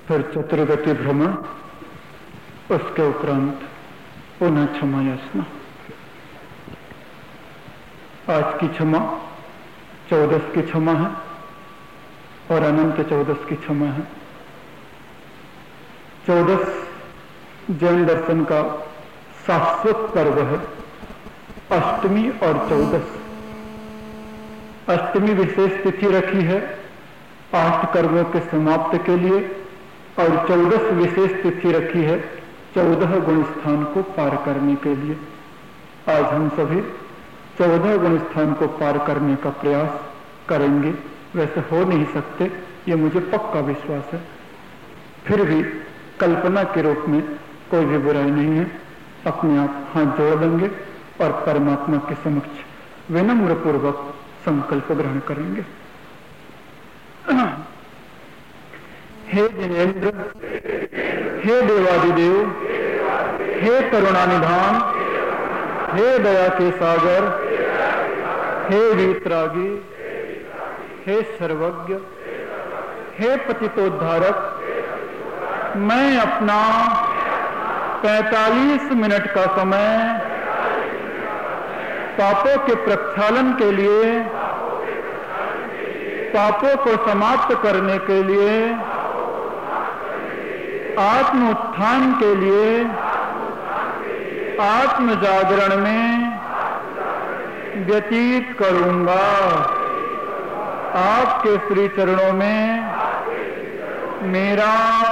फिर चतुर्गति भ्रमण, उसके उपरांत पुनः क्षमा याचना। आज की क्षमा 14 की क्षमा है और अनंत 14 की क्षमा है। 14 जैन दर्शन का शाश्वत पर्व है, अष्टमी और 14। अष्टमी विशेष तिथि रखी है 8 कर्मों के समाप्ति के लिए और 14 विशेष तिथि रखी है 14 गुण स्थान को पार करने के लिए। आज हम सभी 14 गुण स्थान को पार करने का प्रयास करेंगे। वैसे हो नहीं सकते, ये मुझे पक्का विश्वास है, फिर भी कल्पना के रूप में कोई भी बुराई नहीं है। अपने आप हाथ जोड़ लेंगे और परमात्मा के समक्ष विनम्र पूर्वक संकल्प ग्रहण करेंगे। हे जिनेन्द्र, हे देवादिदेव, हे करुणानिधान, हे दया के सागर, हे वीतरागी, हे सर्वज्ञ, हे पतितोद्धारक, मैं अपना 45 मिनट का समय पापों के प्रक्षालन के लिए, पापों को समाप्त करने के लिए, आत्म उत्थान के लिए, आत्म जागरण में व्यतीत करूंगा। आपके श्री चरणों में मेरा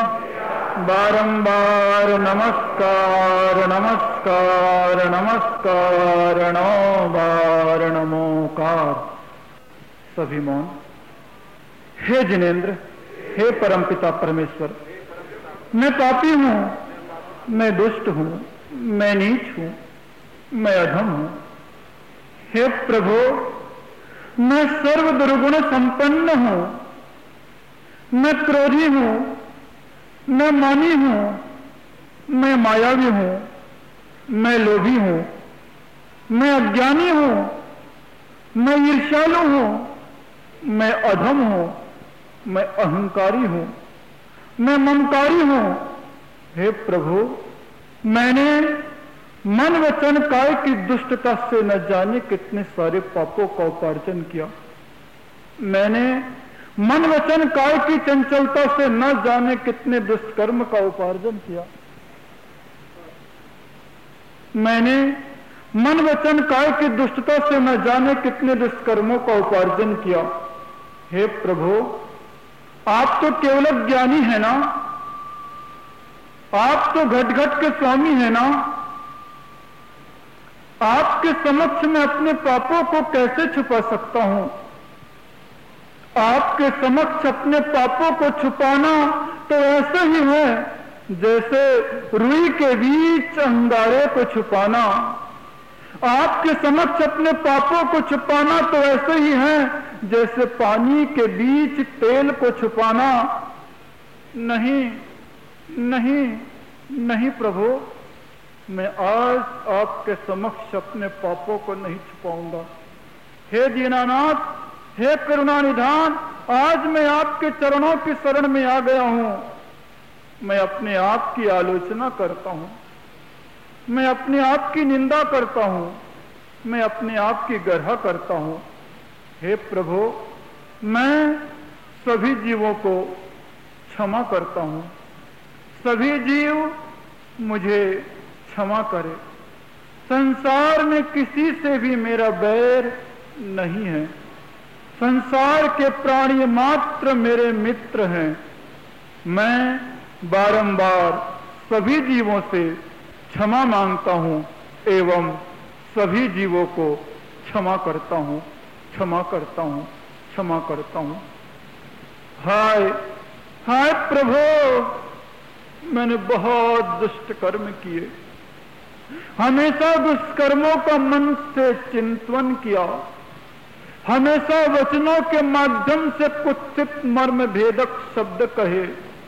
बारंबार नमस्कार नमस्कार नमस्कार, 9 बार नमोकार। सभी मौन। हे जिनेन्द्र, हे परमपिता परमेश्वर, मैं पापी हूं, मैं दुष्ट हूं, मैं नीच हूं, मैं अधम हूं। हे प्रभु, मैं सर्व दुर्गुण संपन्न हूं, मैं क्रोधी हूं, मैं मानी हूं, मैं मायावी हूं, मैं लोभी हूं, मैं अज्ञानी हूं, मैं ईर्ष्यालु हूं, मैं अधम हूं, मैं अहंकारी हूं, मैं ममकारी हूं। हे प्रभु, मैंने मन वचन काय की दुष्टता से न जाने कितने सारे पापों का उपार्जन किया। मैंने मन वचन काय की चंचलता से न जाने कितने दुष्कर्म का उपार्जन किया। मैंने मन वचन काय की दुष्टता से न जाने कितने दुष्कर्मों का उपार्जन किया। हे प्रभु, आप तो केवल ज्ञानी है ना, आप तो घट घट के स्वामी है ना। आपके समक्ष मैं अपने पापों को कैसे छुपा सकता हूं? आपके समक्ष अपने पापों को छुपाना तो ऐसे ही है जैसे रुई के बीच अंगारे को छुपाना। आपके समक्ष अपने पापों को छुपाना तो ऐसे ही है जैसे पानी के बीच तेल को छुपाना। नहीं नहीं नहीं प्रभु, मैं आज आपके समक्ष अपने पापों को नहीं छुपाऊंगा। हे दीनानाथ, हे करुणानिधान, आज मैं आपके चरणों की शरण में आ गया हूं। मैं अपने आप की आलोचना करता हूं, मैं अपने आप की निंदा करता हूं, मैं अपने आप की गर्ह करता हूं। हे प्रभु, मैं सभी जीवों को क्षमा करता हूं। सभी जीव मुझे क्षमा करे। संसार में किसी से भी मेरा बैर नहीं है। संसार के प्राणी मात्र मेरे मित्र हैं। मैं बारंबार सभी जीवों से क्षमा मांगता हूं एवं सभी जीवों को क्षमा करता हूं, क्षमा करता हूं, क्षमा करता हूं। हाय हाय प्रभु, मैंने बहुत दुष्ट कर्म किए, हमेशा दुष्कर्मों का मन से चिंतन किया, हमेशा वचनों के माध्यम से कुत्सित मर्म भेदक शब्द कहे,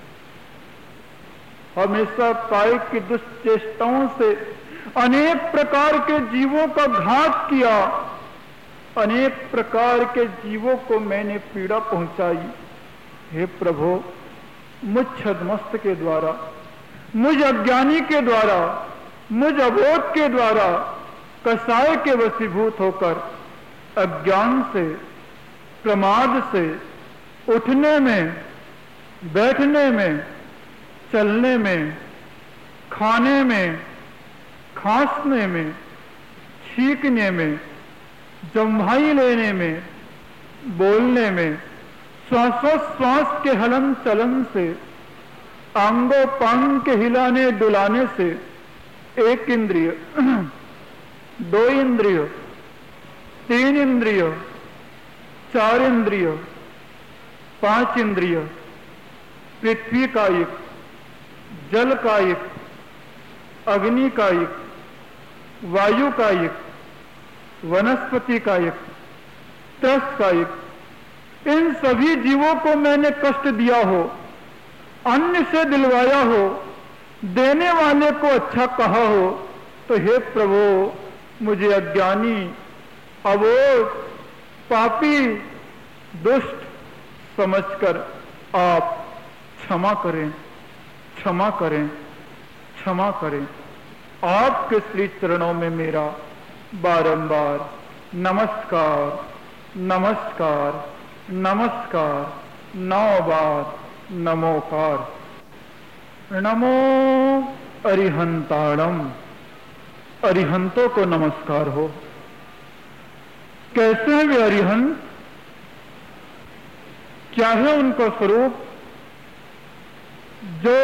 हमेशा काय की दुष्चेष्टाओं से अनेक प्रकार के जीवों का घात किया, अनेक प्रकार के जीवों को मैंने पीड़ा पहुंचाई। हे प्रभु, मुझ छद्मस्त के द्वारा, मुझ अज्ञानी के द्वारा, मुझ अबोध के द्वारा कसाय के वशीभूत होकर अज्ञान से, प्रमाद से उठने में, बैठने में, चलने में, खाने में, खांसने में, छींकने में, जम्भाई लेने में, बोलने में, श्वासोश्वास के हलन चलन से, अंगों पांग के हिलाने डुलाने से, एक इंद्रिय, दो इंद्रिय, तीन इंद्रिय, चार इंद्रिय, पांच इंद्रिय, पृथ्वी कायिक, जल कायिक, अग्नि कायिक, वायु कायिक, वनस्पति कायिक, त्रस कायिक, इन सभी जीवों को मैंने कष्ट दिया हो, अन्य से दिलवाया हो, देने वाले को अच्छा कहा हो, तो हे प्रभु मुझे अज्ञानी, अबोध, पापी, दुष्ट समझकर आप क्षमा करें, क्षमा करें, क्षमा करें। आपके श्री चरणों में मेरा बारंबार नमस्कार, नमस्कार, नमस्कार, 9 बार नमोकार। नमो अरिहंताणम, अरिहंतों को नमस्कार हो। कैसे हैं वे अरिहंत? क्या है उनका स्वरूप? जो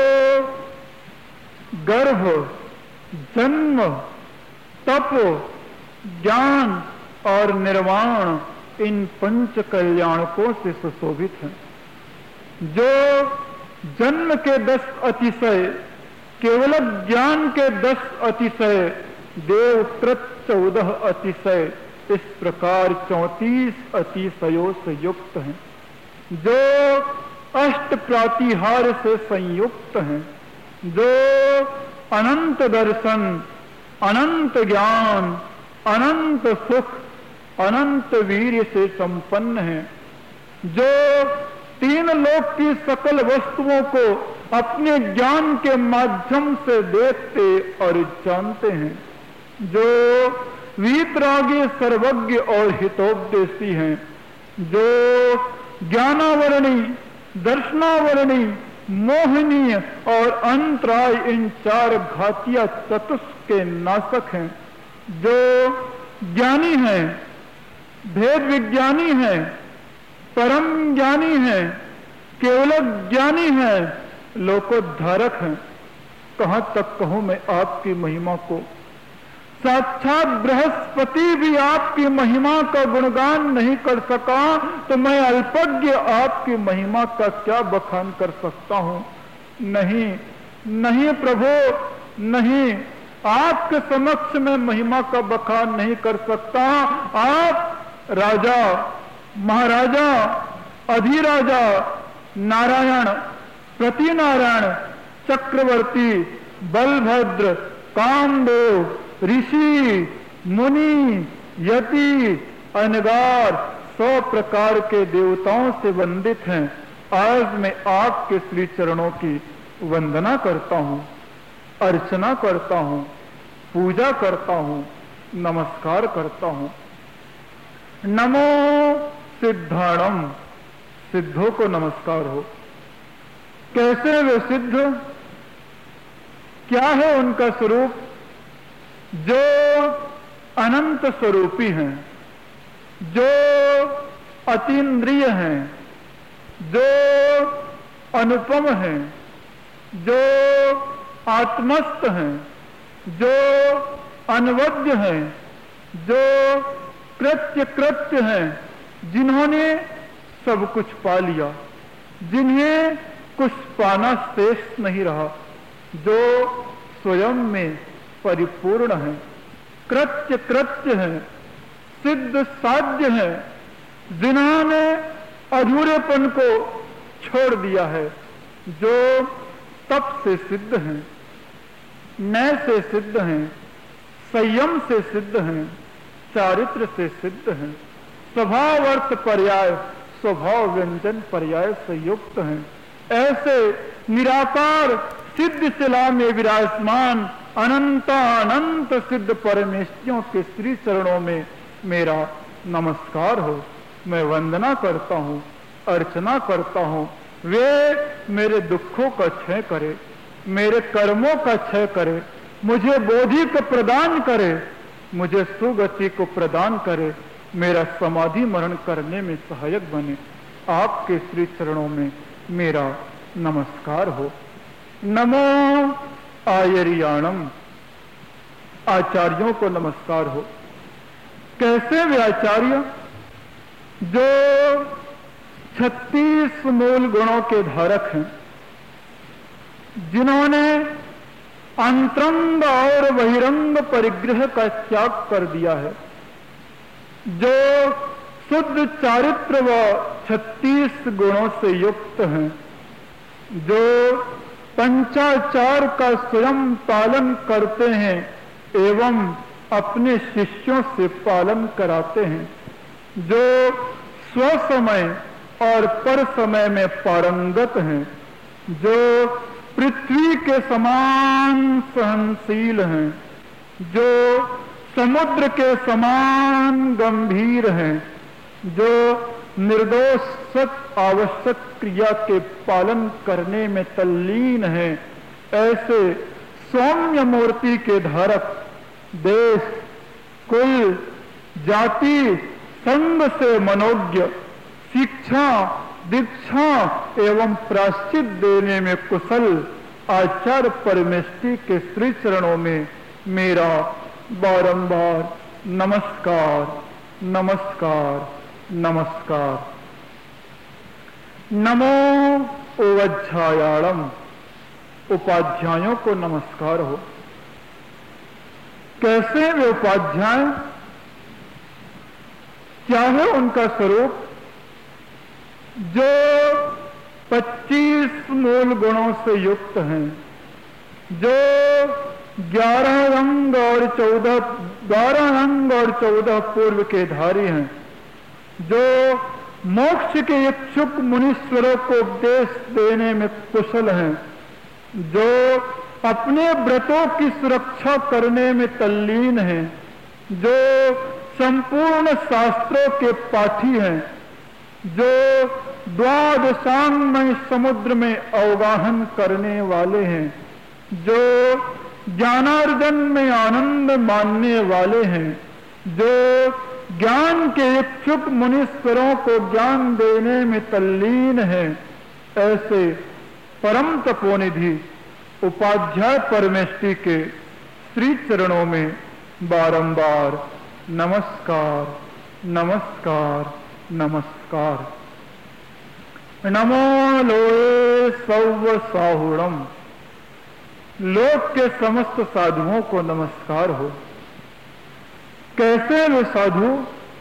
गर्भ, जन्म, तप, ज्ञान और निर्वाण इन 5 कल्याणकों से सुशोभित हैं। जो जन्म के 10 अतिशय, केवल ज्ञान के 10 अतिशय, देवकृत 14 अतिशय, इस प्रकार 34 अतिशयों से युक्त हैं। जो अष्ट प्रातिहार से संयुक्त हैं, जो अनंत दर्शन, अनंत ज्ञान, अनंत सुख, अनंत वीर्य से संपन्न हैं, जो 3 लोक की सकल वस्तुओं को अपने ज्ञान के माध्यम से देखते और जानते हैं, जो वीतरागी, सर्वज्ञ और हितोपदेशी हैं, जो ज्ञानावरणी, दर्शनावरणी, मोहनीय और अंतराय इन 4 घातिया चतुष्क के नाशक हैं, जो ज्ञानी हैं, भेद विज्ञानी हैं, परम ज्ञानी हैं, केवल ज्ञानी हैं, लोकोद्धारक हैं। कहां तक कहूं मैं आपकी महिमा को? साक्षात बृहस्पति भी आपकी महिमा का गुणगान नहीं कर सका, तो मैं अल्पज्ञ आपकी महिमा का क्या बखान कर सकता हूं? नहीं, नहीं प्रभु, नहीं, आपके समक्ष मैं महिमा का बखान नहीं कर सकता। आप राजा, महाराजा, अधिराजा, नारायण, प्रतिनारायण, चक्रवर्ती, बलभद्र, कामदेव, ऋषि, मुनि, यति, अनगार 100 प्रकार के देवताओं से वंदित हैं। आज मैं आपके श्री चरणों की वंदना करता हूं, अर्चना करता हूं, पूजा करता हूं, नमस्कार करता हूं। नमो सिद्धाणम, सिद्धों को नमस्कार हो। कैसे वे सिद्ध? क्या है उनका स्वरूप? जो अनंत स्वरूपी हैं, जो अतीन्द्रिय हैं, जो अनुपम हैं, जो आत्मस्थ हैं, जो अनवद्य हैं, जो कृत्य हैं, जिन्होंने सब कुछ पा लिया, जिन्हें कुछ पाना शेष नहीं रहा, जो स्वयं में परिपूर्ण है, कृत्य है, सिद्ध साध्य है, जिन्होंने अधूरेपन को छोड़ दिया है, जो तप से सिद्ध हैं, न्याय से सिद्ध हैं, संयम से सिद्ध हैं, चारित्र से सिद्ध हैं, स्वभाव अर्थ पर्याय, स्वभाव व्यंजन पर्याय से युक्त हैं। ऐसे निराकार सिद्ध शिला में विराजमान अनंत सिद्ध परमेष्टियों के श्री चरणों में मेरा नमस्कार हो। मैं वंदना करता हूँ, अर्चना करता हूँ। वे मेरे दुखों का क्षय करे, मेरे कर्मों का क्षय करे, मुझे बोधि को प्रदान करे, मुझे सुगति को प्रदान करे, मेरा समाधि मरण करने में सहायक बने। आपके श्री चरणों में मेरा नमस्कार हो। नमो आयर्याणम, आचार्यों को नमस्कार हो। कैसे वे आचार्य? जो 36 मूल गुणों के धारक हैं, जिन्होंने अंतरंग और बहिरंग परिग्रह का त्याग कर दिया है, जो शुद्ध चारित्र व 36 गुणों से युक्त हैं, जो पंचाचार का स्वयं पालन करते हैं एवं अपने शिष्यों से पालन कराते हैं, जो स्वसमय और पर समय में पारंगत हैं, जो पृथ्वी के समान सहनशील हैं, जो समुद्र के समान गंभीर हैं, जो निर्दोष सत आवश्यक क्रिया के पालन करने में तल्लीन हैं, ऐसे सौम्य मूर्ति के धारक देश, कुल, जाति, संग से मनोज्ञ, शिक्षा, दीक्षा एवं प्रायश्चित देने में कुशल आचार्य परमेष्टि के श्री चरणों में मेरा बारंबार नमस्कार नमस्कार नमस्कार। नमो ओवज्झायाणम, उपाध्यायों को नमस्कार हो। कैसे वे उपाध्याय? क्या है उनका स्वरूप? जो 25 मूल गुणों से युक्त हैं, जो 12 अंग और 14 पूर्व के धारी हैं, जो मोक्ष के इच्छुक मुनीश्वरों को उपदेश देने में कुशल हैं, जो अपने व्रतों की सुरक्षा करने में तल्लीन हैं, जो संपूर्ण शास्त्रों के पाठी हैं, जो द्वादशांगमय समुद्र में अवगाहन करने वाले हैं, जो ज्ञानार्जन में आनंद मानने वाले हैं, जो ज्ञान के इच्छुक मुनीश्वरों को ज्ञान देने में तल्लीन हैं, ऐसे परम तपोनिधि उपाध्याय परमेष्टि के श्री चरणों में बारंबार नमस्कार नमस्कार नमस्कार। नमो लोए सौव साहुणम, लोक के समस्त साधुओं को नमस्कार हो। कैसे वे साधु?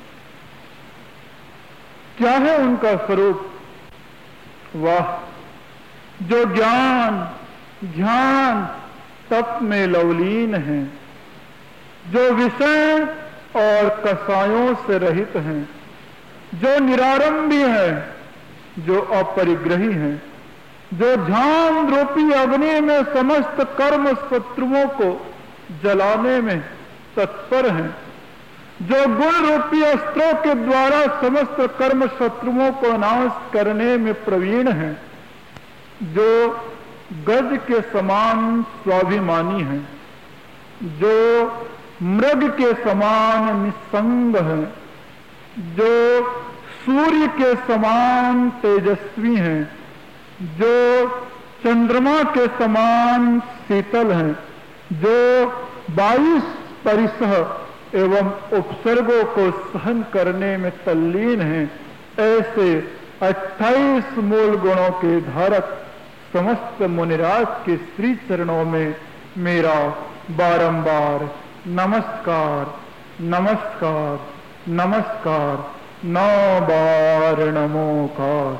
क्या है उनका स्वरूप? वाह, जो ज्ञान ध्यान तप में लवलीन हैं, जो विषय और कसायों से रहित हैं, जो निरारंभी हैं, जो अपरिग्रही हैं, जो ध्यान रूपी अग्नि में समस्त कर्म शत्रुओं को जलाने में तत्पर हैं, जो गुण रूपी अस्त्रों के द्वारा समस्त कर्म शत्रुओं को नाश करने में प्रवीण हैं, जो गज के समान स्वाभिमानी हैं, जो मृग के समान निस्संग हैं, जो सूर्य के समान तेजस्वी हैं, जो चंद्रमा के समान शीतल हैं, जो 22 परिसह एवं उपसर्गों को सहन करने में तल्लीन हैं, ऐसे 28 मूल गुणों के धारक समस्त मुनिराज के श्री चरणों में मेरा बारंबार नमस्कार नमस्कार नमस्कार 9 बार नमोकार।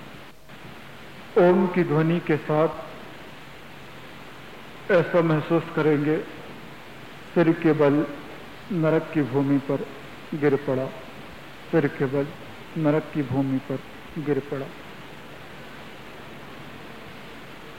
ओम की ध्वनि के साथ ऐसा महसूस करेंगे, सिर के बल नरक की भूमि पर गिर पड़ा, सिर के बल नरक की भूमि पर गिर पड़ा।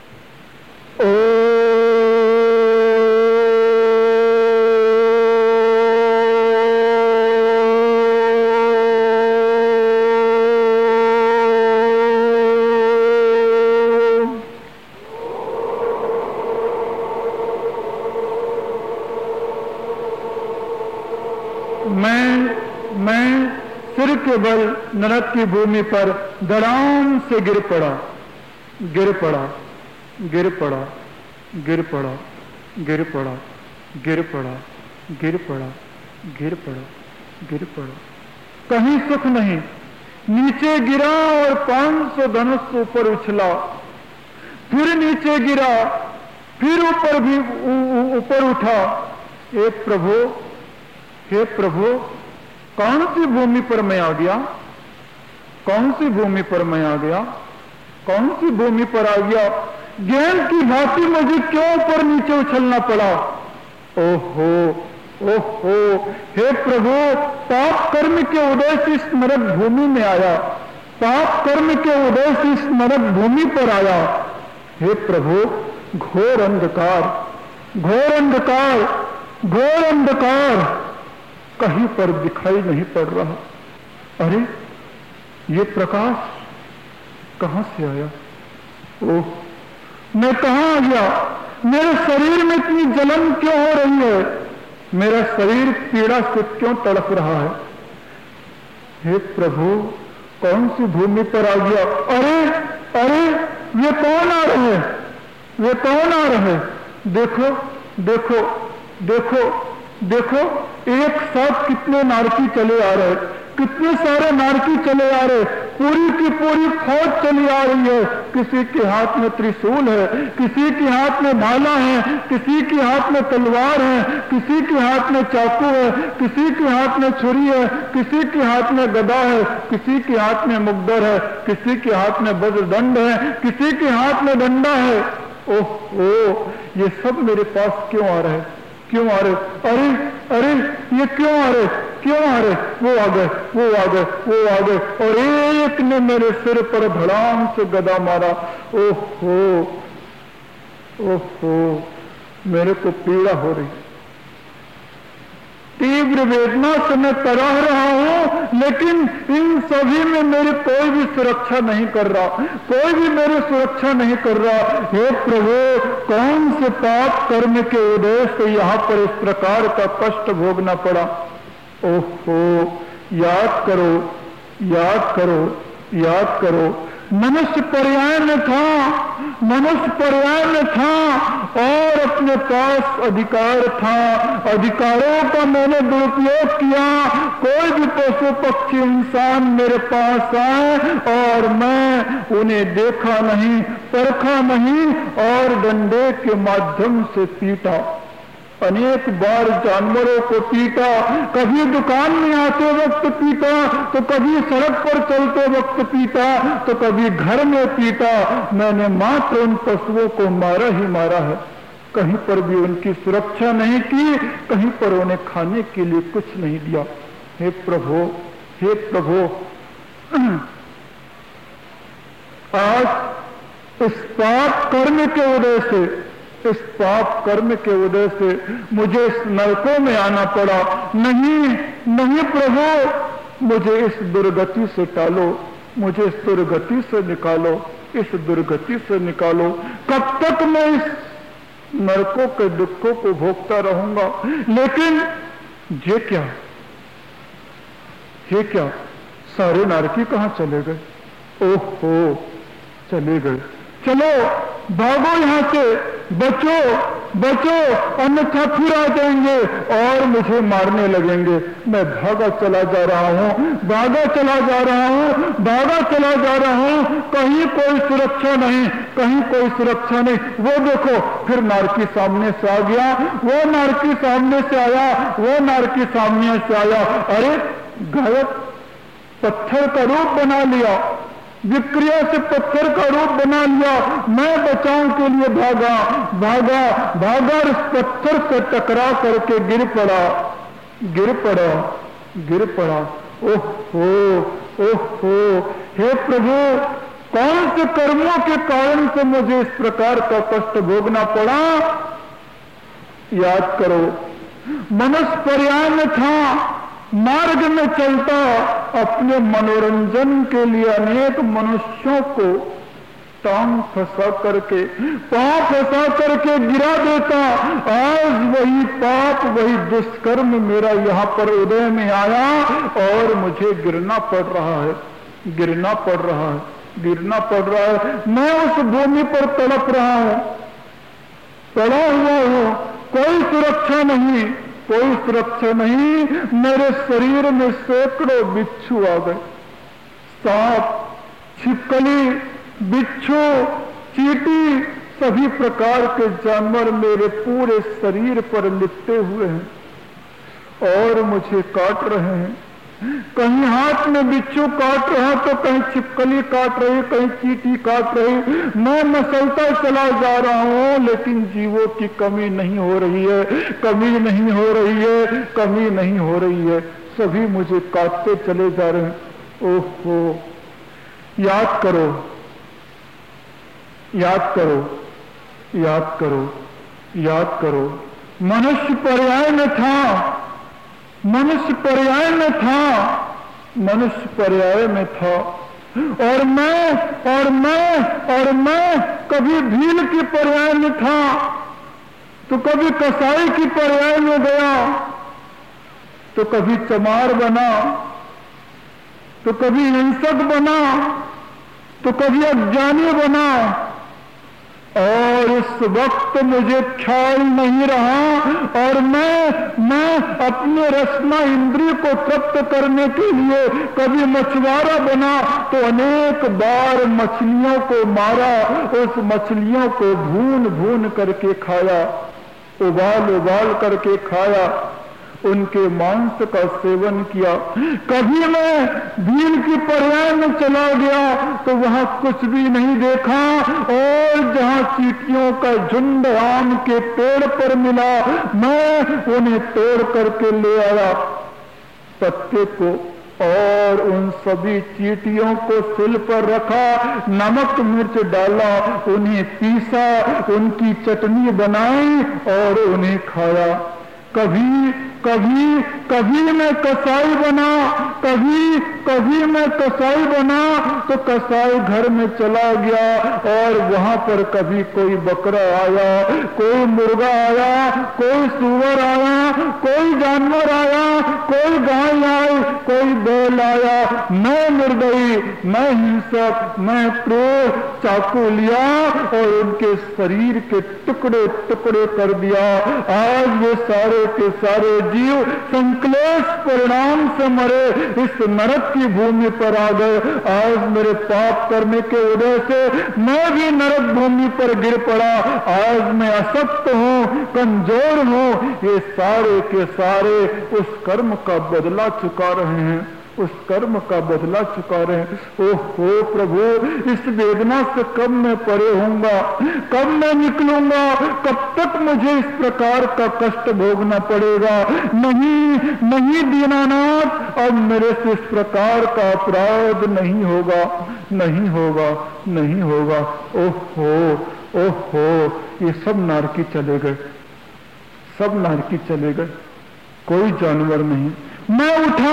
मैं सिर के बल नरक की भूमि पर धड़ाम से गिर पड़ा, गिर पड़ा, गिर पड़ा, गिर पड़ा, गिर पड़ा, गिर पड़ा, गिर पड़ा, गिर पड़ा, गिर पड़ा। कहीं सुख नहीं, नीचे गिरा और 500 धनुष ऊपर उछला, फिर नीचे गिरा, फिर ऊपर भी ऊपर उठा। हे प्रभु, हे प्रभु, कौन सी भूमि पर मैं आ गया? कौन सी भूमि पर मैं आ गया? कौन सी भूमि पर आ गया? गेंद की भांति मुझे क्यों ऊपर नीचे उछलना पड़ा? ओहो, ओहो, हे प्रभु, पाप कर्म के उदय से इस नरक भूमि में आया, पाप कर्म के उदय से इस नरक भूमि पर आया। हे प्रभु, घोर अंधकार, घोर अंधकार, घोर अंधकार कहीं पर दिखाई नहीं पड़ रहा। अरे ये प्रकाश कहां से आया? ओह, मैं कहां आ गया? मेरे शरीर में इतनी जलन क्यों हो रही है? मेरा शरीर पीड़ा से क्यों तड़प रहा है? हे प्रभु, कौन सी भूमि पर आ गया? अरे अरे, ये कौन आ रहे हैं? ये कौन आ रहे हैं? देखो देखो देखो देखो, एक साथ कितने नारकी चले आ रहे, कितने सारे नारकी चले आ रहे, पूरी की पूरी फौज चली आ रही है। किसी के हाथ में त्रिशूल है, किसी के हाथ में भाला है, किसी के हाथ में तलवार है, किसी के हाथ में चाकू है, किसी के हाथ में छुरी है, किसी के हाथ में गदा है, किसी के हाथ में मुग्दर है, किसी के हाथ में वज्रदंड है, किसी के हाथ में डंडा है। ओह, ये सब मेरे पास क्यों आ रहे? क्यों आ रहे? अरे अरे, ये क्यों आ रहे? क्यों आ रहे? वो आ गए, वो आ गए, वो आ गए, और एक ने मेरे सिर पर धड़ाम से गदा मारा। ओहो, ओहो, मेरे को पीड़ा हो रही, तीव्र वेदना से मैं तड़प रहा हूं, लेकिन इन सभी में मेरी कोई भी सुरक्षा नहीं कर रहा, कोई भी मेरी सुरक्षा नहीं कर रहा। हे प्रभु, कौन से पाप कर्म के उदय से यहाँ पर इस प्रकार का कष्ट भोगना पड़ा? ओहो, याद करो, याद करो, याद करो, मनुष्य पर्याय में था, मनुष्य पर्याय में था और अपने पास अधिकार था, अधिकारों का मैंने दुरुपयोग किया। कोई भी पशु पक्षी इंसान मेरे पास आए और मैं उन्हें देखा नहीं, परखा नहीं और डंडे के माध्यम से पीटा। अनेक बार जानवरों को पीटा, कभी दुकान में आते वक्त पीटा, तो कभी सड़क पर चलते वक्त पीटा, तो कभी घर में पीटा। मैंने मात्र उन पशुओं को मारा ही मारा है, कहीं पर भी उनकी सुरक्षा नहीं की, कहीं पर उन्हें खाने के लिए कुछ नहीं दिया। हे प्रभु, हे प्रभु, आज इस पाप कर्म के उदय से, इस पाप कर्म के उदय से मुझे इस नरकों में आना पड़ा। नहीं नहीं प्रभु, मुझे इस दुर्गति से टालो, मुझे इस दुर्गति से निकालो, इस दुर्गति से निकालो। कब तक मैं इस नरकों के दुखों को भोगता रहूंगा? लेकिन ये क्या, ये क्या, सारे नारकी कहां चले गए? ओहो, चले गए। चलो भागो यहां से, बचो बचो, अन्यथा फिर आ जाएंगे और मुझे मारने लगेंगे। मैं भागा चला जा रहा हूं, भागा चला जा रहा हूं, भागा चला जा रहा हूं, कहीं कोई सुरक्षा नहीं, कहीं कोई सुरक्षा नहीं। वो देखो, फिर नारकी सामने से आ गया, वो नारकी सामने से आया, वो नारकी सामने से आया। अरे गायक पत्थर का रूप बना लिया, विक्रिया से पत्थर का रूप बना लिया। मैं बचाव के लिए भागा भागा भागा, उस पत्थर से टकरा करके गिर पड़ा, गिर पड़ा, गिर पड़ा। ओहो, ओहो, हे प्रभु, कौन से कर्मों के कारण से मुझे इस प्रकार का कष्ट भोगना पड़ा? याद करो, मनुष्य पर्याय में था, मार्ग में चलता, अपने मनोरंजन के लिए अनेक मनुष्यों को टांग फंसा करके, पांव फंसा करके गिरा देता। आज वही पाप, वही दुष्कर्म मेरा यहाँ पर उदय में आया और मुझे गिरना पड़ रहा है, गिरना पड़ रहा है, गिरना पड़ रहा है। मैं उस भूमि पर तड़प रहा हूं, पड़ा हुआ हूं, कोई सुरक्षा नहीं, कोई सुरक्षा नहीं। मेरे शरीर में सैकड़ों बिच्छू आ गए, सांप, छिपकली, बिच्छू, चींटी, सभी प्रकार के जानवर मेरे पूरे शरीर पर लिपटे हुए हैं और मुझे काट रहे हैं। कहीं हाथ में बिच्छू काट रहा तो कहीं छिपकली काट रही, कहीं चींटी काट रही। मैं मसलता चला जा रहा हूं, लेकिन जीवों की कमी नहीं हो रही है, कमी नहीं हो रही है, कमी नहीं हो रही है। सभी मुझे काटते चले जा रहे हैं। ओहो, याद करो, याद करो, याद करो, याद करो। मनुष्य पर्याय में था, मनुष्य पर्याय में था, मनुष्य पर्याय में था। और मैं कभी भील की पर्याय में था, तो कभी कसाई की पर्याय में गया, तो कभी चमार बना, तो कभी हिंसक बना, तो कभी अज्ञानी बना। और इस वक्त मुझे ख्याल नहीं रहा और मैं अपने रसना इंद्रिय को तृप्त करने के लिए कभी मछुआरा बना, तो अनेक बार मछलियों को मारा, उस मछलियों को भून भून करके खाया, उबाल उबाल करके खाया, उनके मांस का सेवन किया। कभी मैं भील की पर्याय में चला गया तो वहां कुछ भी नहीं देखा, और जहां चींटियों का झुंड आम के पेड़ पर मिला, मैं उन्हें तोड़ करके ले आया, पत्ते को, और उन सभी चींटियों को सिल पर रखा, नमक मिर्च डाला, उन्हें पीसा, उनकी चटनी बनाई और उन्हें खाया। कभी मैं कसाई बना, कभी मैं कसाई बना, तो कसाई घर में चला गया और वहां पर कभी कोई बकरा आया, कोई मुर्गा आया, कोई सूअर आया, कोई जानवर आया, कोई गाय आई, कोई बैल आया। मैं निर्दयी, मैं हिंसक, मैं क्रूर, चाकू लिया और उनके शरीर के टुकड़े टुकड़े कर दिया। आज ये सारे के सारे जीव संक्लेश परिणाम से मरे, इस नरक की भूमि पर आ गए। आज मेरे पाप करने के वजह से मैं भी नरक भूमि पर गिर पड़ा। आज मैं अशक्त हूं, कमजोर हूं। ये सारे के सारे उस कर्म का बदला चुका रहे हैं, उस कर्म का बदला चुका रहे हैं। ओहो प्रभु, इस वेदना से कब मैं परे होऊंगा, कब मैं निकलूंगा, कब तक मुझे इस प्रकार का कष्ट भोगना पड़ेगा। नहीं नहीं दीनानाथ, अब मेरे से इस प्रकार का अपराध नहीं होगा, नहीं होगा, नहीं होगा। ओहो ओहो, ये सब नारकी चले गए, सब नारकी चले गए, कोई जानवर नहीं। मैं उठा,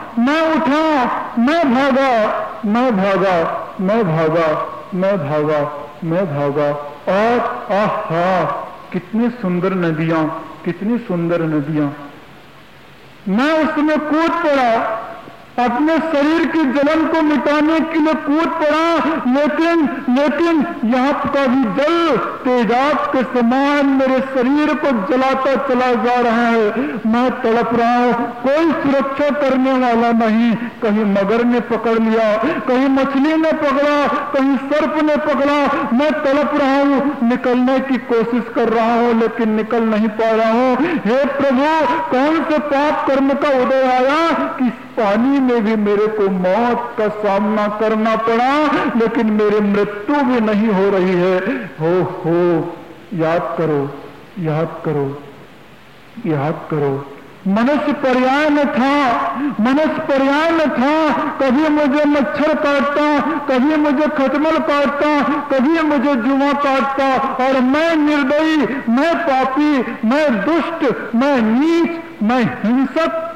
मैं भागा, मैं भागा, मैं भागा, मैं भागा, मैं भागा। और आहा, कितनी सुंदर नदियां, कितनी सुंदर नदियां। मैं उसमें कूद पड़ा, अपने शरीर की जलन को मिटाने के लिए कूद पड़ा, लेकिन यहाँ का भी जल तेजाब के समान मेरे शरीर को जलाता चला जा रहा है। मैं तड़प रहा हूँ, कोई सुरक्षा करने वाला नहीं। कहीं मगर ने पकड़ लिया, कहीं मछली ने पकड़ा, कहीं सर्प ने पकड़ा। मैं तड़प रहा हूँ, निकलने की कोशिश कर रहा हूँ, लेकिन निकल नहीं पा रहा हूँ। हे प्रभु, कौन से पाप कर्म का उदय आया कि पानी में भी मेरे को मौत का सामना करना पड़ा, लेकिन मेरी मृत्यु भी नहीं हो रही है। हो याद करो, याद करो, याद करो। मनुष्य पर्याय में था, मनुष्य पर्याय में था। कभी मुझे मच्छर काटता, कभी मुझे खटमल काटता, कभी मुझे जुआ काटता, और मैं निर्दयी, मैं पापी, मैं दुष्ट, मैं नीच, मैं हिंसक,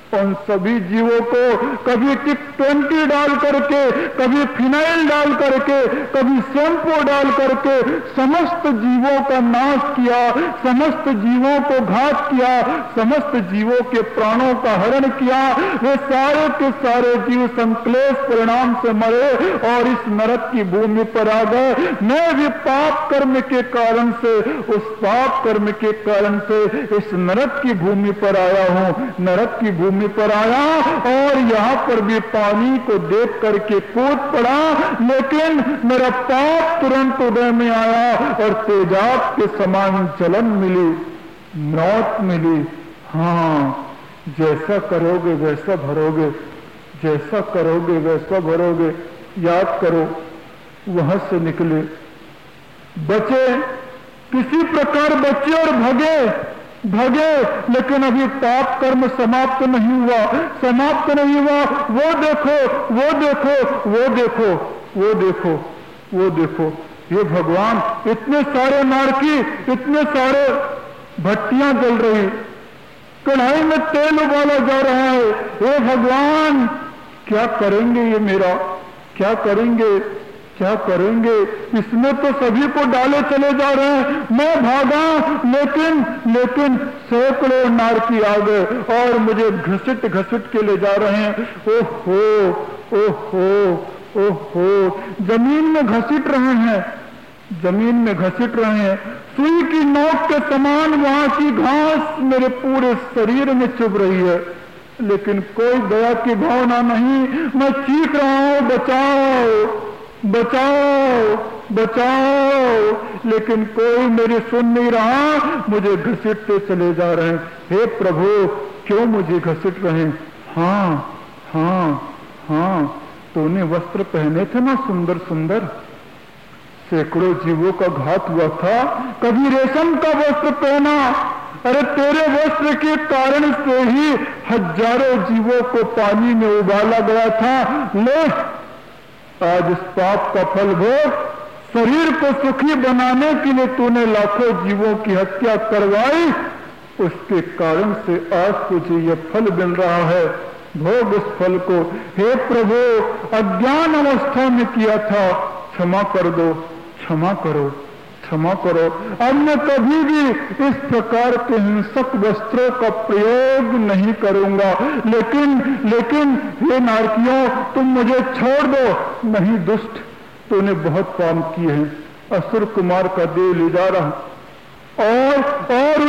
उन सभी जीवों को कभी टिक-20 डाल करके, कभी फिनाइल डाल करके, कभी शैम्पू डाल करके समस्त जीवों का नाश किया, समस्त जीवों को घात किया, समस्त जीवों के प्राणों का हरण किया। वे सारे के सारे जीव संक्लेश परिणाम से मरे और इस नरक की भूमि पर आ गए। मैं भी पाप कर्म के कारण से, उस पाप कर्म के कारण से इस नरक की भूमि पर आया हूं, नरक की भूमि पर आया और यहां पर भी पानी को देख करके कूद पड़ा, लेकिन मेरा पाप तुरंत उदय में आया और तेजाब के समान जलन मिली, मौत मिली। हाँ, जैसा करोगे वैसा भरोगे, जैसा करोगे वैसा भरोगे। याद करो, वहां से निकले, बचे, किसी प्रकार बचे और भगे, लेकिन अभी पाप कर्म समाप्त नहीं हुआ, समाप्त नहीं हुआ। वो देखो, वो देखो, वो देखो, वो देखो, वो देखो, ये भगवान, इतने सारे नारकी, इतने सारे भट्टियां जल रही, कढ़ाई में तेल उबाला जा रहा है। हे भगवान, क्या करेंगे ये मेरा, क्या करेंगे, क्या करेंगे? इसमें तो सभी को डाले चले जा रहे हैं। मैं भागा, लेकिन सैकड़ों नारकी आ गए और मुझे घसीट घसीट के ले जा रहे हैं। ओहो, ओहो, ओहो, जमीन में घसीट रहे हैं, जमीन में घसीट रहे हैं। सुई की नोक के समान वहां की घास मेरे पूरे शरीर में चुभ रही है, लेकिन कोई दया की भावना नहीं। मैं चीख रहा हूं, बचाओ, बचाओ, बचाओ, लेकिन कोई मेरी सुन नहीं रहा, मुझे घसीटते चले जा रहे हैं। हे प्रभु, क्यों मुझे घसीट रहे हैं? हाँ, हाँ, हाँ, तूने वस्त्र पहने थे ना सुंदर सुंदर, सैकड़ों जीवों का घात हुआ था, कभी रेशम का वस्त्र पहना। अरे तेरे वस्त्र के कारण से ही हजारों जीवों को पानी में उबाला गया था। ले, आज इस पाप का फल भोग। शरीर को सुखी बनाने के लिए तूने लाखों जीवों की हत्या करवाई, उसके कारण से आज तुझे यह फल मिल रहा है। भोग इस फल को। हे प्रभु, अज्ञान अवस्था में किया था, क्षमा कर दो, क्षमा करो, क्षमा करो। अब मैं कभी भी इस प्रकार के हिंसक वस्त्रों का प्रयोग नहीं करूंगा। लेकिन हे नारकियों, तुम मुझे छोड़ दो। नहीं दुष्ट, तूने बहुत काम किए हैं। असुर कुमार का देह ले जा रहा और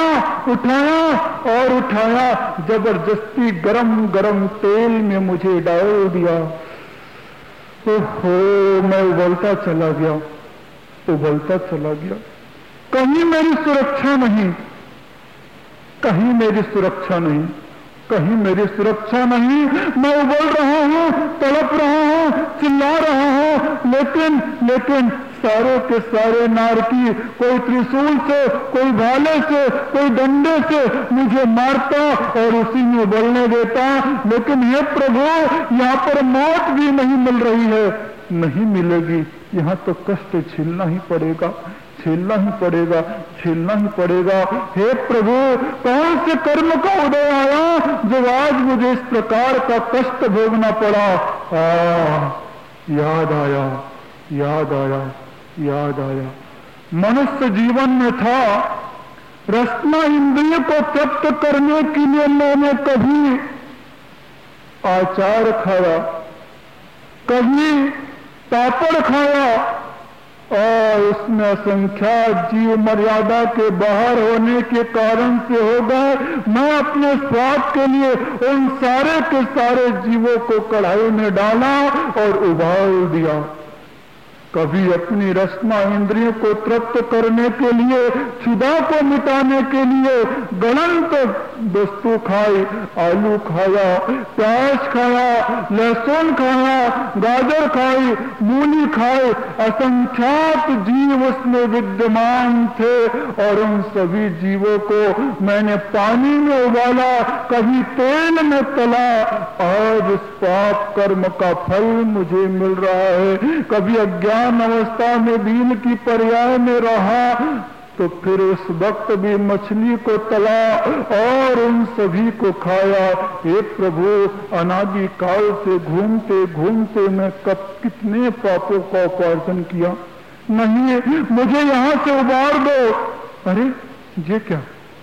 उठाया, जबरदस्ती गरम गरम तेल में मुझे डाल दिया। ओहो, मैं उबलता चला गया, उबलता चला गया। कहीं मेरी सुरक्षा नहीं, कहीं मेरी सुरक्षा नहीं, कहीं मेरी सुरक्षा नहीं। मैं उबल रहा हूं, तड़प रहा हूं, चिल्ला रहा हूं, लेकिन सारे के सारे नारकी, कोई त्रिशूल से, कोई भाले से, कोई डंडे से मुझे मारता और उसी में उबलने देता। लेकिन हे प्रभु, यहाँ पर मौत भी नहीं मिल रही है, नहीं मिलेगी। यहाँ तो कष्ट झेलना ही पड़ेगा, झेलना ही पड़ेगा, झेलना ही पड़ेगा। हे प्रभु, कौन से कर्म का उदय आया जो आज मुझे इस प्रकार का कष्ट भोगना पड़ा? याद आया, याद आया, याद आया। मनुष्य जीवन में था, रसना इंद्रिय को तृप्त करने के लिए मैंने कभी आचार खाया, कभी पापड़ खाया और उसमें असंख्यात जीव मर्यादा के बाहर होने के कारण से हो गए। मैं अपने स्वाद के लिए उन सारे के सारे जीवों को कढ़ाई में डाला और उबाल दिया। कभी अपनी रसना इंद्रियों को तृप्त करने के लिए, क्षुधा को मिटाने के लिए गणंत वस्तु खाई, आलू खाया, प्याज खाया, लहसुन खाया, गाजर खाई, मूली खाई। असंख्यात जीव उसमें विद्यमान थे और उन सभी जीवों को मैंने पानी में उबाला, कभी तेल में तला। आज इस पाप कर्म का फल मुझे मिल रहा है। कभी अज्ञान अवस्था में भील की पर्याय में रहा, तो फिर उस वक्त भी मछली को तला और उन सभी को खाया। हे प्रभु, अनादि काल से घूमते घूमते मैं कब कितने पापों का उपार्जन किया। नहीं, मुझे यहां से उबार दो। अरे ये क्या,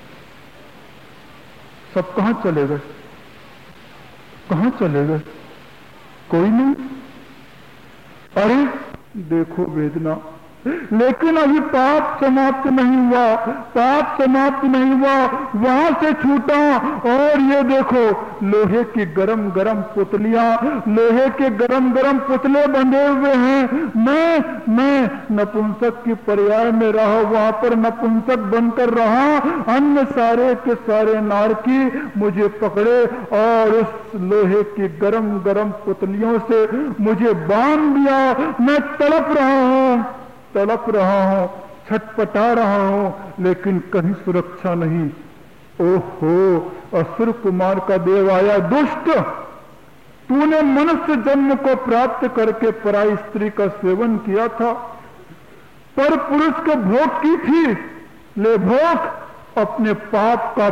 सब कहां चले गए, कहां चले गए? कोई नहीं। अरे देखो वेदना, लेकिन अभी पाप समाप्त नहीं हुआ, पाप समाप्त नहीं हुआ, वहां से छूटा और ये देखो लोहे की गरम गरम पुतलियां, लोहे के गरम गरम पुतले बंधे हुए हैं। मैं नपुंसक की पर्याय में रहा, वहां पर नपुंसक बनकर रहा। अन्य सारे के सारे नारकी मुझे पकड़े और उस लोहे की गरम गरम पुतलियों से मुझे बांध दिया। मैं तड़प रहा हूं, छटपटा रहा हूं, लेकिन कहीं सुरक्षा नहीं। ओहो, असुर कुमार का देव आया। दुष्ट, तूने मनुष्य जन्म को प्राप्त करके पराई स्त्री का सेवन किया था, पर पुरुष को भोग की थी। ले भोग अपने पाप का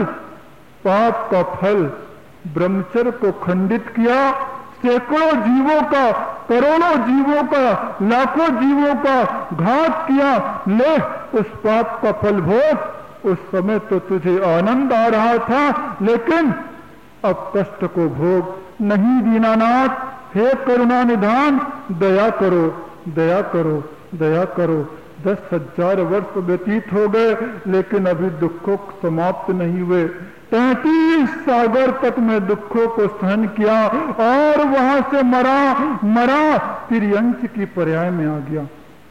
फल। ब्रह्मचर्य को खंडित किया, सैकड़ों जीवों का, करोड़ों जीवों का, लाखों जीवों का घात किया। ले उस पाप का फल भोग। उस समय तो तुझे आनंद आ रहा था, लेकिन अब कष्ट को भोग। नहीं दीनानाथ, हे करुणा निधान, दया करो, दया करो, दया करो। 10,000 वर्ष व्यतीत हो गए, लेकिन अभी दुखों समाप्त नहीं हुए। 33 सागर तक मैं दुखों को सहन किया और वहां से मरा तिर्यंच की पर्याय में आ गया,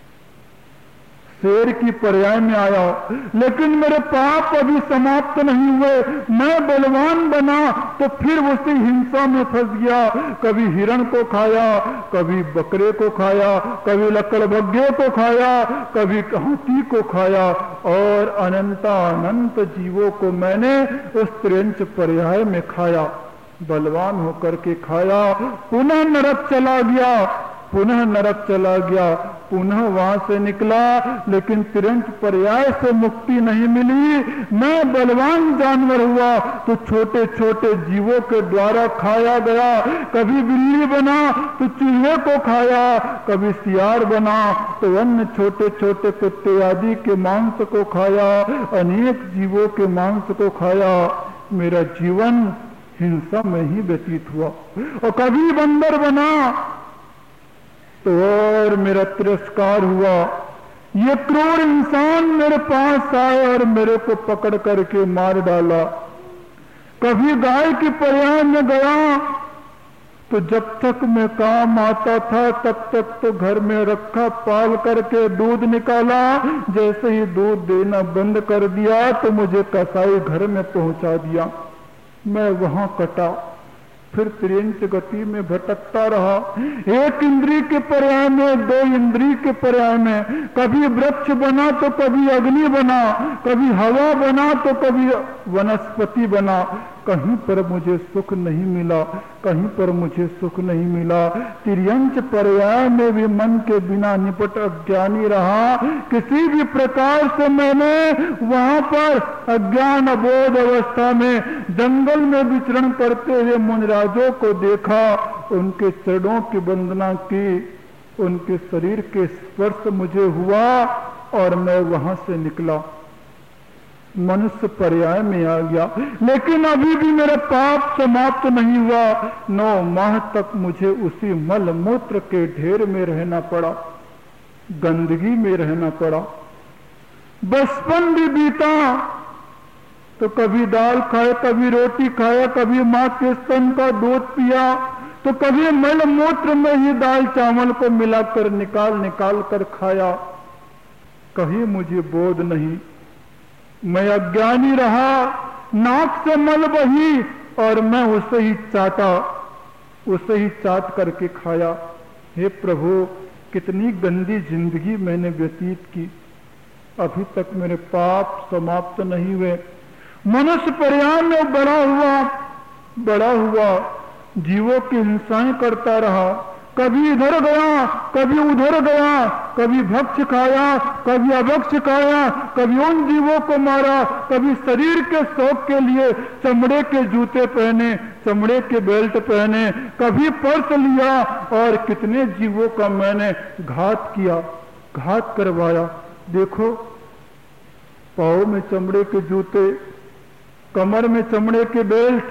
शेर की पर्याय में आया। लेकिन मेरे पाप अभी समाप्त नहीं हुए। मैं बलवान बना तो फिर उसी हिंसा में फंस गया। कभी हिरण को खाया, कभी बकरे को खाया, कभी लकड़बग्घे को खाया, कभी हाथी को खाया और अनंत जीवों को मैंने उस त्रिंच पर्याय में खाया। बलवान होकर के खाया, पुनः नरक चला गया, पुनः वहां से निकला, लेकिन तिरंज पर्याय से मुक्ति नहीं मिली। मैं बलवान जानवर हुआ तो छोटे छोटे जीवों के द्वारा खाया गया। कभी बिल्ली बना तो चूहे को खाया, कभी सियार बना तो अन्य छोटे छोटे कुत्ते आदि के मांस को खाया, अनेक जीवों के मांस को खाया। मेरा जीवन हिंसा में ही व्यतीत हुआ। और कभी बंदर बना तो और मेरा तिरस्कार हुआ। ये क्रूर इंसान मेरे पास आए और मेरे को पकड़ करके मार डाला। कभी गाय की पर्याय में गया तो जब तक मैं काम आता था तब तक तो घर में रखा, पाल करके दूध निकाला। जैसे ही दूध देना बंद कर दिया तो मुझे कसाई घर में पहुंचा दिया। मैं वहां कटा, फिर त्रियंच गति में भटकता रहा। एक इंद्री के पर्याय में, दो इंद्री के पर्याय में, कभी वृक्ष बना तो कभी अग्नि बना, कभी हवा बना तो कभी वनस्पति बना। कहीं पर मुझे सुख नहीं मिला, कहीं पर मुझे सुख नहीं मिला। तिर्यंच पर्याय में भी मन के बिना निपट अज्ञानी रहा। किसी भी प्रकार से मैंने वहां पर अज्ञान अबोध अवस्था में जंगल में विचरण करते हुए मुनिराजों को देखा, उनके चरणों की वंदना की, उनके शरीर के स्पर्श मुझे हुआ और मैं वहां से निकला, मनुष्य पर्याय में आ गया। लेकिन अभी भी मेरा पाप समाप्त नहीं हुआ। 9 माह तक मुझे उसी मल मूत्र के ढेर में रहना पड़ा, गंदगी में रहना पड़ा। बचपन भी बीता तो कभी दाल खाए, कभी रोटी खाया, कभी माँ के स्तन का दूध पिया, तो कभी मल मूत्र में ही दाल चावल को मिलाकर निकाल कर खाया। कहीं मुझे बोध नहीं, मैं अज्ञानी रहा। नाक से मल बही और मैं उसे ही चाट करके खाया। हे प्रभु, कितनी गंदी जिंदगी मैंने व्यतीत की, अभी तक मेरे पाप समाप्त नहीं हुए। मनुष्य पर्याय में बड़ा हुआ, जीवों की हिंसाएं करता रहा, कभी इधर गया, कभी उधर गया, कभी भक्ष खाया, कभी अभक्ष खाया, कभी उन जीवों को मारा, कभी शरीर के शौक के लिए चमड़े के जूते पहने, चमड़े के बेल्ट पहने, कभी पर्स लिया, और कितने जीवों का मैंने घात किया, घात करवाया। देखो, पाँव में चमड़े के जूते, कमर में चमड़े के बेल्ट,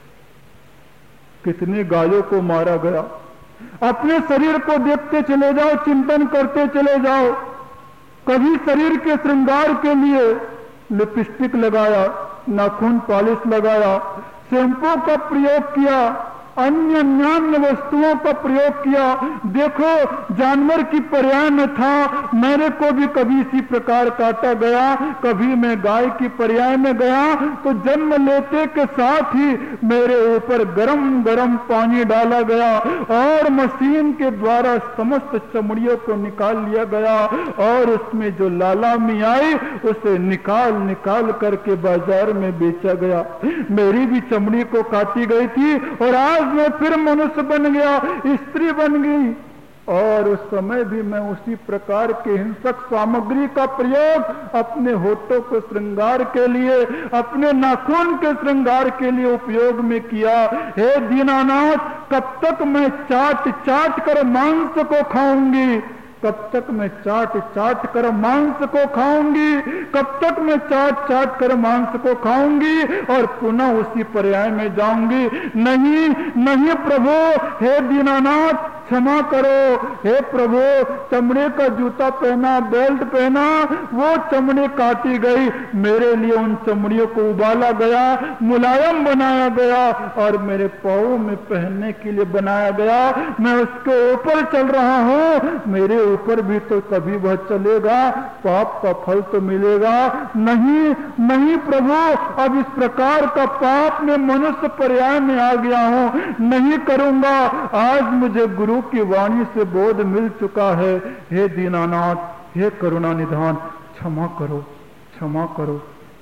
कितने गायों को मारा गया। अपने शरीर को देखते चले जाओ, चिंतन करते चले जाओ। कभी शरीर के श्रृंगार के लिए लिपस्टिक लगाया, नाखून पॉलिश लगाया, शैम्पू का प्रयोग किया, अन्य वस्तुओं का प्रयोग किया। देखो, जानवर की पर्याय में था, मेरे को भी कभी इसी प्रकार काटा गया। कभी मैं गाय की पर्याय में गया तो जन्म लेते के साथ ही मेरे ऊपर गरम गरम पानी डाला गया और मशीन के द्वारा समस्त चमड़ियों को निकाल लिया गया, और उसमें जो लालामी आई उसे निकाल निकाल करके बाजार में बेचा गया। मेरी भी चमड़ी को काटी गई थी, और आज मैं फिर मनुष्य बन गया, स्त्री बन गई, और उस समय भी मैं उसी प्रकार के हिंसक सामग्री का प्रयोग अपने होठों के श्रृंगार के लिए, अपने नाखून के श्रृंगार के लिए उपयोग में किया। हे दीनानाथ, कब तक मैं चाट चाट कर मांस को खाऊंगी? कब तक मैं चाट चाट कर मांस को खाऊंगी? कब तक मैं चाट चाट कर मांस को खाऊंगी और पुनः उसी पर्याय में जाऊंगी? नहीं नहीं प्रभु, हे दीनानाथ क्षमा करो। हे प्रभु, चमड़े का जूता पहना, बेल्ट पहना, वो चमड़े काटी गई, मेरे लिए उन चमड़ियों को उबाला गया, मुलायम बनाया गया और मेरे पाँव में पहनने के लिए बनाया गया। मैं उसके ऊपर चल रहा हूँ, मेरे ऊपर भी तो कभी वह चलेगा, पाप का फल तो मिलेगा। नहीं नहीं प्रभु, अब इस प्रकार का पाप में मनुष्य पर्याय में आ गया हूँ, नहीं करूंगा। आज मुझे गुरु की वाणी से बोध मिल चुका है। हे दीनानाथ, हे करुणा निधान, क्षमा करो, क्षमा करो,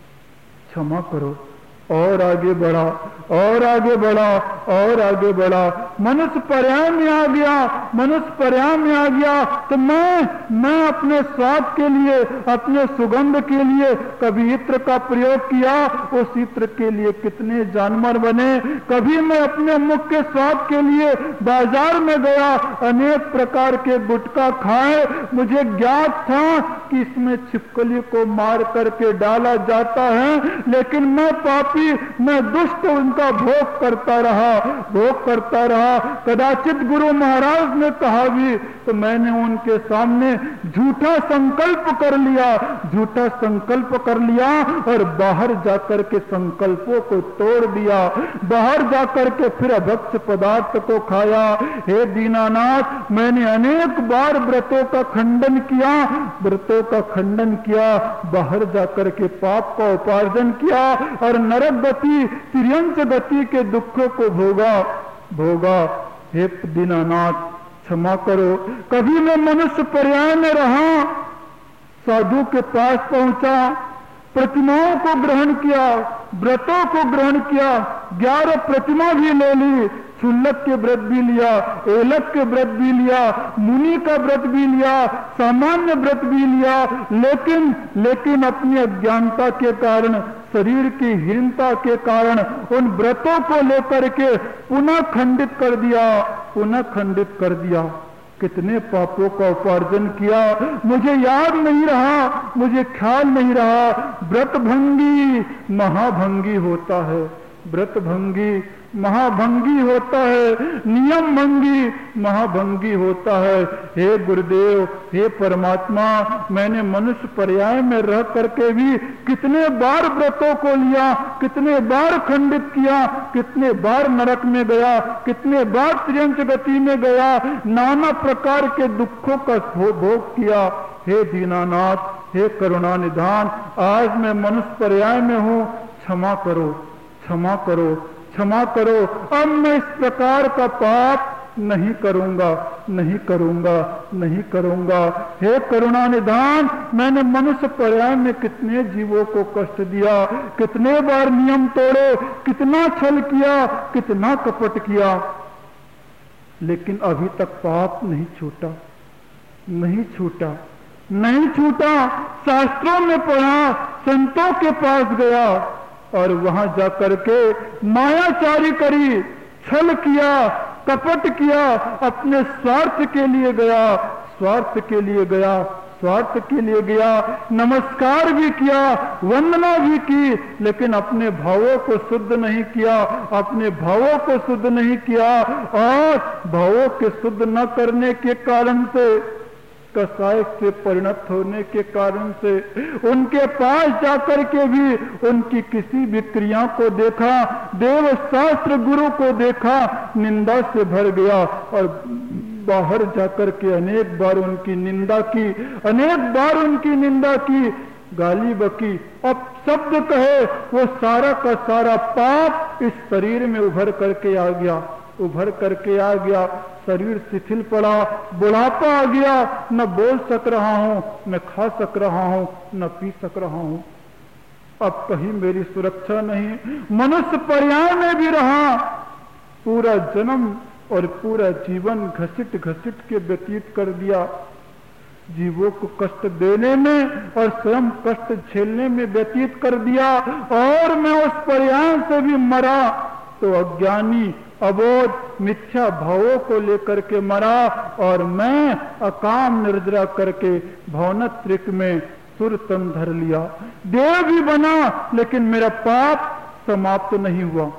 क्षमा करो। और आगे बढ़ा, और आगे बढ़ा, और आगे बढ़ा, मनुष्य पर्याय में आ गया, मनुष्य पर्याय में आ गया। तो मैं अपने स्वाद के लिए, अपने सुगंध के लिए कभी इत्र का प्रयोग किया, उस इत्र के लिए कितने जानवर बने। कभी मैं अपने मुख के स्वाद के लिए बाजार में गया, अनेक प्रकार के गुटखा खाए, मुझे ज्ञात था कि इसमें छिपकली को मार करके डाला जाता है, लेकिन मैं पापी, मैं दुष्ट उनका भोग करता रहा, भोग करता रहा। कदाचित गुरु महाराज ने कहा भी तो मैंने उनके सामने झूठा संकल्प कर लिया, झूठा संकल्प कर लिया और बाहर जाकर के संकल्पों को तोड़ दिया, बाहर जाकर के फिर अभक्ष पदार्थ को खाया। हे दीनानाथ, मैंने अनेक बार व्रतों का खंडन किया, व्रतों का खंडन किया, बाहर जाकर के पाप का उपार्जन किया और नरक गति, तिर्यंच गति के दुखों को भोगा। हे दीनानाथ, क्षमा करो। कभी मैं मनुष्य पर्याय में रहा, साधु के पास पहुंचा, प्रतिमाओं को ग्रहण किया, व्रतों को ग्रहण किया, 11 प्रतिमा भी ले ली, क्षुल्लक के व्रत भी लिया, एलक के व्रत भी लिया, मुनि का व्रत भी लिया, सामान्य व्रत भी लिया, लेकिन अपनी अज्ञानता के कारण, शरीर की हीनता के कारण उन व्रतों को लेकर के पुनः खंडित कर दिया, पुनः खंडित कर दिया। कितने पापों का उपार्जन किया, मुझे याद नहीं रहा, मुझे ख्याल नहीं रहा। व्रत भंगी महाभंगी होता है, व्रत भंगी महाभंगी होता है, नियम भंगी महाभंगी होता है। हे गुरुदेव, हे परमात्मा, मैंने मनुष्य पर्याय में रह करके भी कितने बार व्रतों को लिया, कितने बार खंडित किया, कितने बार नरक में गया, कितने बार त्रियंच गति में गया, नाना प्रकार के दुखों का भोग किया। हे दीनानाथ, हे करुणा निधान, आज मैं मनुष्य पर्याय में हूँ, क्षमा करो, क्षमा करो, क्षमा करो। अब मैं इस प्रकार का पाप नहीं करूंगा, नहीं करूंगा, नहीं करूंगा। हे करुणा निधान, मैंने मनुष्य पर्याय में कितने जीवों को कष्ट दिया, कितने बार नियम तोड़े, कितना छल किया, कितना कपट किया। लेकिन अभी तक पाप नहीं छूटा, नहीं छूटा, नहीं छूटा। शास्त्रों में पढ़ा, संतों के पास गया और वहां जाकर के मायाचारी करी, छल किया, कपट किया, अपने स्वार्थ के लिए गया, स्वार्थ के लिए गया, स्वार्थ के लिए गया। नमस्कार भी किया, वंदना भी की, लेकिन अपने भावों को शुद्ध नहीं किया, अपने भावों को शुद्ध नहीं किया। और भावों के शुद्ध न करने के कारण से, कसाय से परिणत होने के कारण से, उनके पास जाकर के भी उनकी किसी भी क्रिया को देखा, देव शास्त्र गुरु को देखा, निंदा से भर गया और बाहर जाकर के अनेक बार उनकी निंदा की, अनेक बार उनकी निंदा की, गाली बकी। अब शब्द कहे, वो सारा का सारा पाप इस शरीर में उभर करके आ गया, उभर करके आ गया। शरीर शिथिल पड़ा, बुढ़ापा आ गया, न बोल सक रहा हूं, न खा सक रहा हूं, न पी सक रहा हूं। अब कहीं मेरी सुरक्षा नहीं। मनुष्य पर्याय में भी रहा, पूरा जन्म और पूरा जीवन घसीट घसीट के व्यतीत कर दिया, जीवों को कष्ट देने में और स्वयं कष्ट झेलने में व्यतीत कर दिया। और मैं उस पर्याय से भी मरा तो अज्ञानी, अबोध, मिथ्या भावों को लेकर के मरा। और मैं अकाम निर्जरा करके भवनत्रिक में सुर तन धर लिया। देव भी बना, लेकिन मेरा पाप समाप्त नहीं हुआ।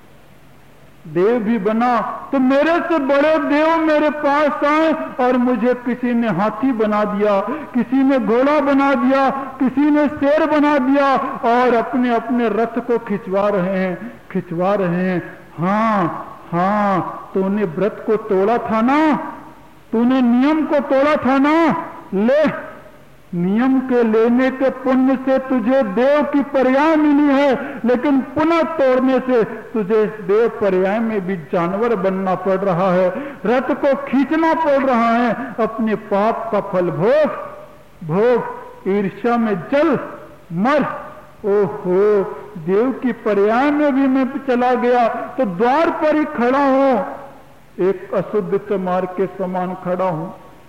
देव भी बना तो मेरे से बड़े देव मेरे पास आए और मुझे किसी ने हाथी बना दिया, किसी ने घोड़ा बना दिया, किसी ने शेर बना दिया और अपने अपने रथ को खिंचवा रहे हैं, खिंचवा रहे हैं। हाँ हाँ, तूने व्रत को तोड़ा था ना, तूने नियम को तोड़ा था ना, ले, नियम के लेने के पुण्य से तुझे देव की पर्याय मिली है, लेकिन पुनः तोड़ने से तुझे देव पर्याय में भी जानवर बनना पड़ रहा है, रथ को खींचना पड़ रहा है। अपने पाप का फल भोग, भोग, ईर्ष्या में जल, मर। ओहो, देव की पर्याय में भी मैं चला गया तो द्वार पर ही खड़ा हूं, एक अशुद्ध चमार के समान खड़ा हूं,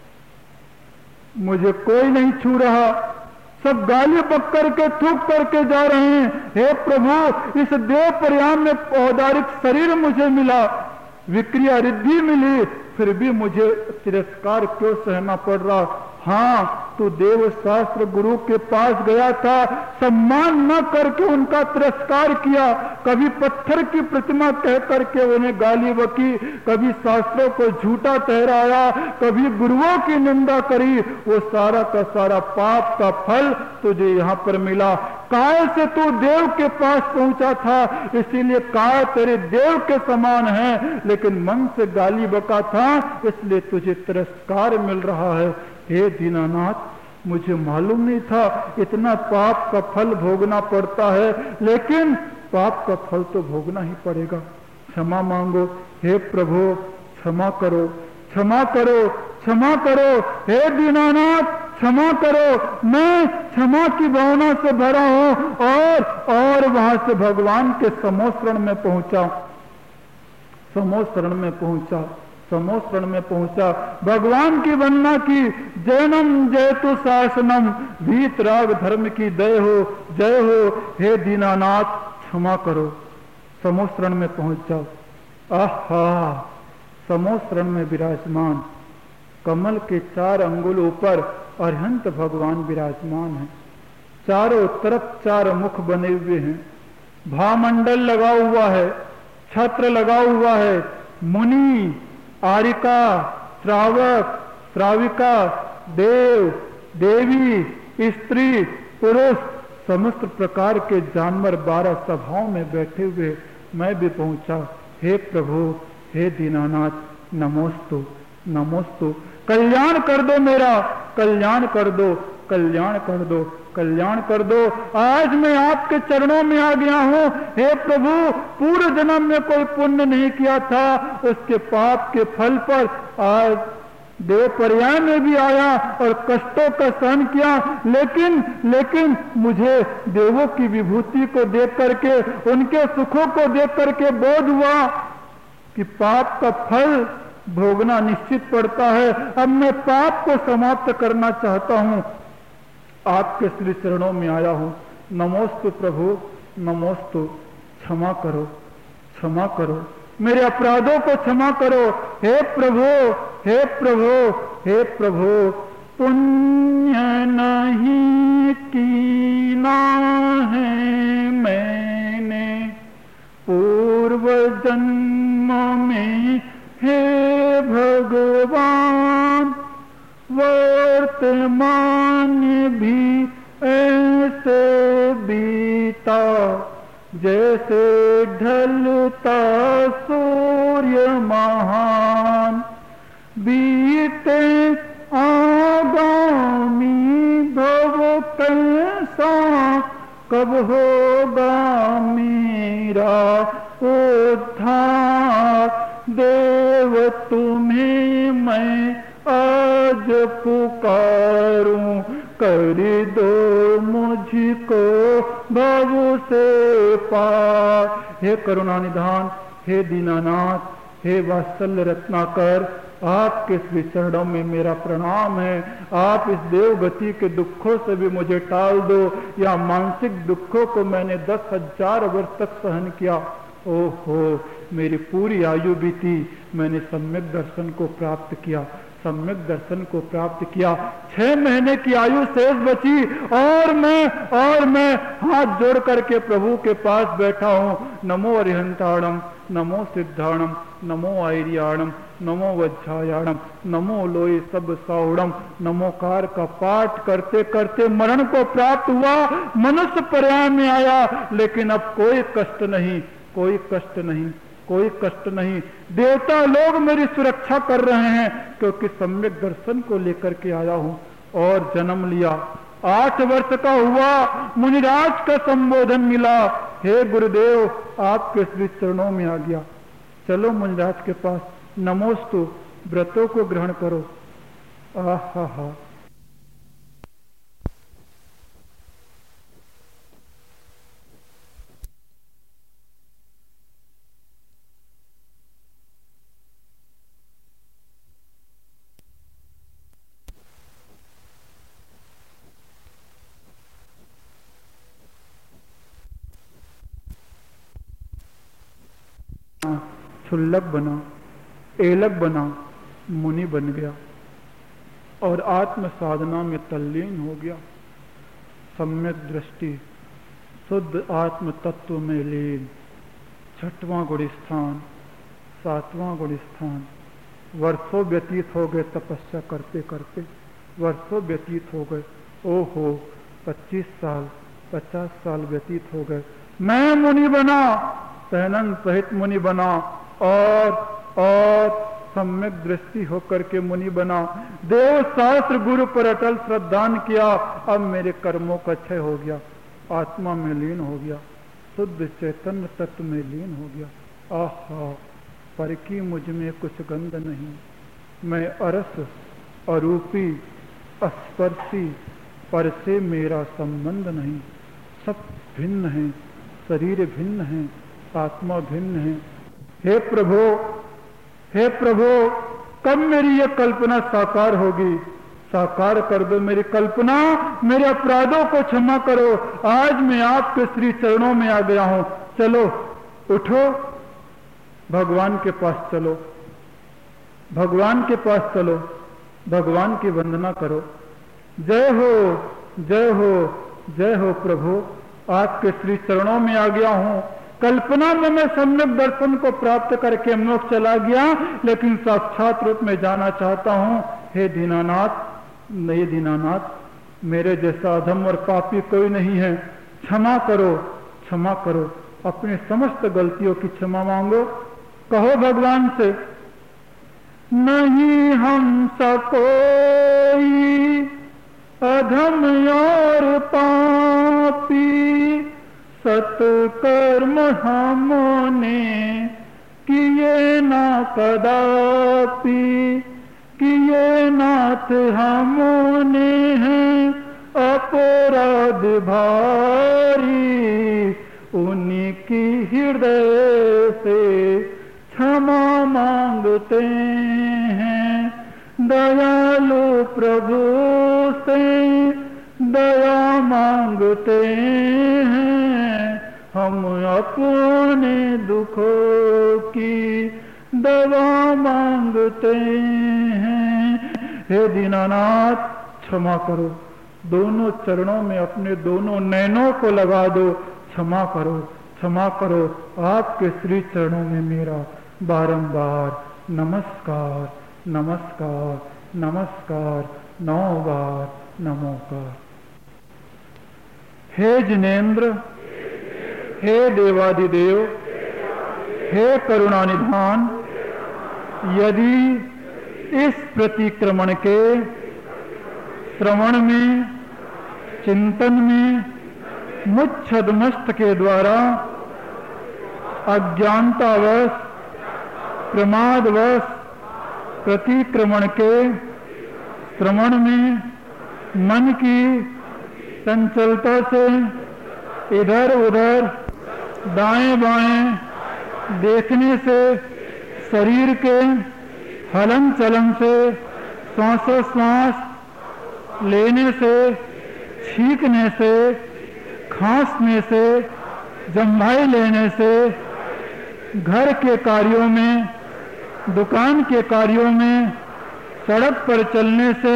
मुझे कोई नहीं छू रहा, सब गाली बक करके थूक करके जा रहे हैं। हे प्रभु, इस देव पर्याय में औदारिक शरीर मुझे मिला, विक्रिया रिद्धि मिली, फिर भी मुझे तिरस्कार क्यों सहना पड़ रहा। हाँ, तू देव शास्त्र गुरु के पास गया था, सम्मान न करके उनका तिरस्कार किया, कभी पत्थर की प्रतिमा कह करके उन्हें गाली बकी, कभी शास्त्रों को झूठा ठहराया, कभी गुरुओं की निंदा करी। वो सारा का सारा पाप का फल तुझे यहाँ पर मिला। काय से तू देव के पास पहुंचा था, इसीलिए काय तेरे देव के समान है, लेकिन मन से गाली बका था, इसलिए तुझे तिरस्कार मिल रहा है। हे दीनानाथ, मुझे मालूम नहीं था इतना पाप का फल भोगना पड़ता है, लेकिन पाप का फल तो भोगना ही पड़ेगा। क्षमा मांगो, हे प्रभु क्षमा करो, क्षमा करो, क्षमा करो, हे दीनानाथ क्षमा करो। मैं क्षमा की भावना से भरा हूं और वहां से भगवान के समोशरण में पहुंचा, समोशरण में पहुंचा, समोशरण में पहुंचा, भगवान की वंदना की। जैनम जयतु शासनम, वीतराग धर्म की दय हो, जय हो। हे दीनानाथ क्षमा करो। समोशरण में पहुंच जाओ। आहा, समोशरण में विराजमान, कमल के 4 अंगुल ऊपर अरहंत भगवान विराजमान है। चारों तरफ 4 मुख बने हुए हैं, भामंडल लगा हुआ है, छत्र लगा हुआ है, मुनि, आरिका, श्रावक, श्राविका, देव, देवी, स्त्री, पुरुष, समस्त प्रकार के जानवर 12 सभाओं में बैठे हुए मैं भी पहुंचा। हे प्रभु, हे दीनानाथ नमोस्तु, नमोस्तु। कल्याण कर दो मेरा, कल्याण कर दो, कल्याण कर दो, कल्याण कर दो। आज मैं आपके चरणों में आ गया हूँ। हे प्रभु, पूर्व जन्म में कोई पुण्य नहीं किया था, उसके पाप के फल पर आज देव पर्याय में भी आया और कष्टों का सहन किया, लेकिन मुझे देवों की विभूति को देख करके, उनके सुखों को देख करके बोध हुआ कि पाप का फल भोगना निश्चित पड़ता है। अब मैं पाप को समाप्त करना चाहता हूं, आपके श्री चरणों में आया हूं। नमोस्तु प्रभु, नमोस्तु। क्षमा करो, क्षमा करो, मेरे अपराधों को क्षमा करो। हे प्रभु, हे प्रभु, हे प्रभु, पुण्य नहीं कीना है मैंने पूर्व जन्म में, हे भगवान, वर्तमान भी ऐसे बीता जैसे ढलता सूर्य महान। बीते आगामी भव कैसा, कब होगा मेरा उद्धार। देव तुम्हें मैं आज पुकारूं, कर दो मुझको भव से पार। हे करुणा निधान, हे दीनानाथ, हे वात्सल्य रत्नाकर, आपके श्री चरणों में मेरा प्रणाम है। आप इस देवगति के दुखों से भी मुझे टाल दो। या मानसिक दुखों को मैंने 10,000 वर्ष तक सहन किया। ओहो, मेरी पूरी आयु बीती, मैंने सम्यक दर्शन को प्राप्त किया, सम्यक दर्शन को प्राप्त किया। 6 महीने की आयु शेष बची और मैं हाथ जोड़ करके प्रभु के पास बैठा हूँ। नमो अरिहंताणम, नमो सिद्धाणम, नमो आयर्याणम, नमो वज्रायाणम, नमो लोई सब साउड़म। नमोकार का पाठ करते करते मरण को प्राप्त हुआ, मनुष्य पर्याय में आया। लेकिन अब कोई कष्ट नहीं, कोई कष्ट नहीं, कोई कष्ट नहीं। देवता लोग मेरी सुरक्षा कर रहे हैं, क्योंकि सम्यक दर्शन को लेकर के आया हूं। और जन्म लिया, 8 वर्ष का हुआ, मुनिराज का संबोधन मिला। हे गुरुदेव, आपके श्री चरणों में आ गया, चलो मुनिराज के पास। नमोस्तु, व्रतों को ग्रहण करो। आहा, क्षुल्लक बना, एलक बना, मुनि बन गया और आत्म साधना में तल्लीन हो गया। सम्यक दृष्टि, शुद्ध आत्म तत्व में लीन। 6वां गुण स्थान, 7वां गुण स्थान। वर्षों व्यतीत हो गए तपस्या करते करते, वर्षों व्यतीत हो गए। ओहो, 25 साल 50 साल व्यतीत हो गए। मैं मुनि बना, सहनन सहित मुनि बना और सम्यक दृष्टि होकर के मुनि बना। देव शास्त्र गुरु पर अटल श्रद्धान किया। अब मेरे कर्मों का क्षय हो गया, आत्मा में लीन हो गया, शुद्ध चैतन्य तत्व में लीन हो गया। आहा, पर की मुझ में कुछ गंध नहीं। मैं अरस, अरूपी, स्पर्शी, पर से मेरा संबंध नहीं। सब भिन्न है, शरीर भिन्न है, आत्मा भिन्न है। हे प्रभु, हे प्रभु, कब मेरी यह कल्पना साकार होगी? साकार कर दो मेरी कल्पना, मेरे अपराधों को क्षमा करो। आज मैं आपके श्री चरणों में आ गया हूं। चलो उठो, भगवान के पास चलो, भगवान के पास चलो, भगवान की वंदना करो। जय हो, जय हो, जय हो प्रभु, आपके श्री चरणों में आ गया हूं। कल्पना में मैं सम्यक दर्शन को प्राप्त करके मोक्ष चला गया, लेकिन साक्षात रूप में जाना चाहता हूं। हे दीनानाथ, हे दीनानाथ, मेरे जैसा अधम और पापी कोई नहीं है। क्षमा करो, क्षमा करो, अपनी समस्त गलतियों की क्षमा मांगो। कहो भगवान से, नहीं हमसा कोई अधम और पापी, सत्कर्म हमने किए ना कदापि, किए नाथ हमने हैं अपराध भारी। उन्हीं की हृदय से क्षमा मांग मांगते हैं, दयालु प्रभु से दया मांगते हैं, हम अपने दुखों की दवा मांगते हैं। हे दीनानाथ क्षमा करो, दोनों चरणों में अपने दोनों नैनों को लगा दो, क्षमा करो, क्षमा करो। आपके श्री चरणों में मेरा बारंबार नमस्कार, नमस्कार, नमस्कार, 9 बार नमोकार। हे जिनेन्द्र, हे देवादिदेव, हे करुणानिधान, यदि इस प्रतिक्रमण के श्रवण में, चिंतन में मुझ छद्मस्त के द्वारा अज्ञानतावश, प्रमादवश प्रतिक्रमण के श्रवण में मन की चंचलता से इधर उधर दाएं बाएं देखने से, शरीर के हलन चलन से, श्वासोश्वास लेने से, छींकने से, खांसने से, जम्भाई लेने से, घर के कार्यों में, दुकान के कार्यों में, सड़क पर चलने से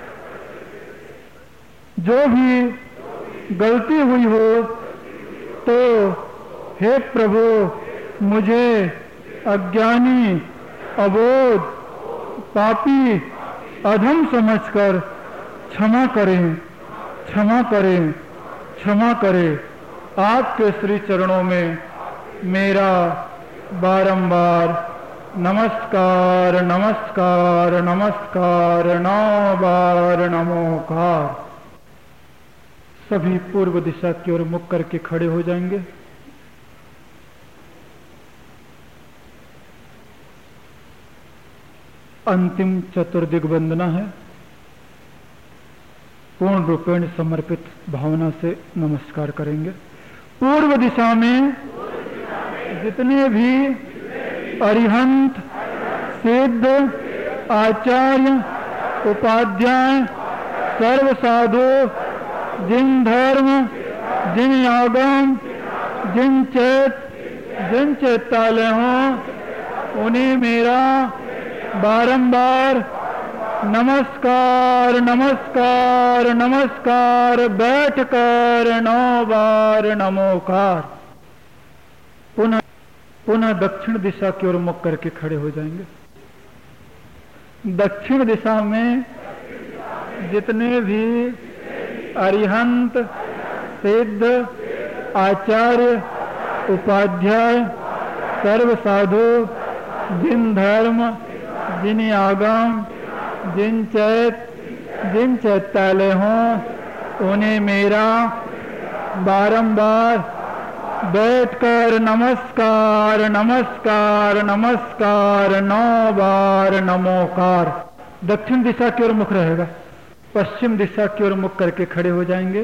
जो भी गलती हुई हो तो हे प्रभु मुझे अज्ञानी, अबोध, पापी, अधम समझकर क्षमा करें, क्षमा करें, क्षमा करें। आपके श्री चरणों में मेरा बारंबार नमस्कार, नमस्कार, नमस्कार, 9 बार नमोकार। सभी पूर्व दिशा की ओर मुख करके खड़े हो जाएंगे। अंतिम चतुर्दिग वंदना है। पूर्ण रूपेण समर्पित भावना से नमस्कार करेंगे। पूर्व दिशा में जितने भी अरिहंत, सिद्ध, आचार्य, उपाध्याय, सर्व साधु, जिन धर्म, जिन आगम, जिन चैतालय हों, उन्हें मेरा बारंबार नमस्कार, नमस्कार, नमस्कार, बैठकर 9 बार नमोकार। पुनः दक्षिण दिशा की ओर मुख करके खड़े हो जाएंगे। दक्षिण दिशा में जितने भी अरिहंत, सिद्ध, आचार्य, उपाध्याय, सर्व साधु, जिन धर्म, जिन आगम, जिन चैतालय हों, उन्हें मेरा बारंबार बैठकर नमस्कार, नमस्कार, नमस्कार, 9 बार नमोकार। दक्षिण दिशा की ओर मुख रहेगा। पश्चिम दिशा की ओर मुख करके खड़े हो जाएंगे।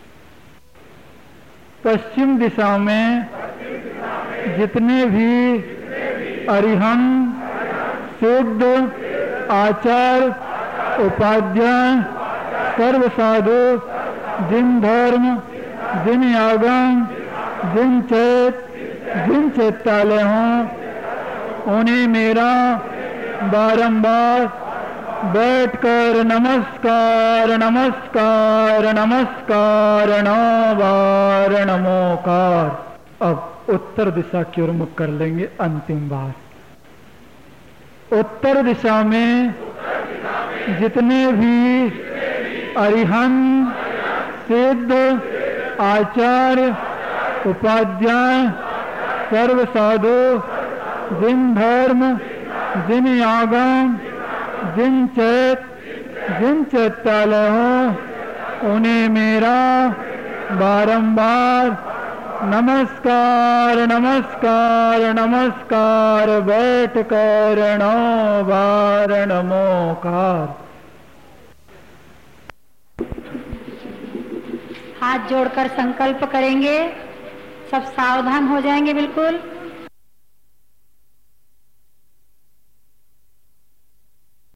पश्चिम दिशा में जितने भी अरिहंत, सिद्ध, आचार्य, उपाध्याय, सर्व साधु, जिन धर्म, जिन आगम, जिन चैतालय हों, उन्हें मेरा बारंबार बैठकर नमस्कार, नमस्कार, नमस्कार, 9 बार नमोकार। अब उत्तर दिशा की ओर मुख कर लेंगे अंतिम बार। उत्तर दिशा में जितने भी अरिहंत, सिद्ध, आचार्य, उपाध्याय, सर्व साधु, जिन धर्म, जिन आगम, जिन चैतालय हों, उन्हें मेरा बारंबार नमस्कार, नमस्कार, नमस्कार, बैठकर 9 बार नमोकार। हाथ जोड़कर संकल्प करेंगे। सब सावधान हो जाएंगे बिल्कुल।